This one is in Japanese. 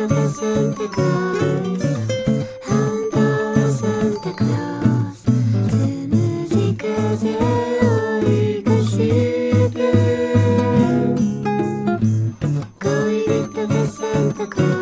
がサンタクロース、本当はサンタクロース、つむじ風を追いかして恋人がサンタクロース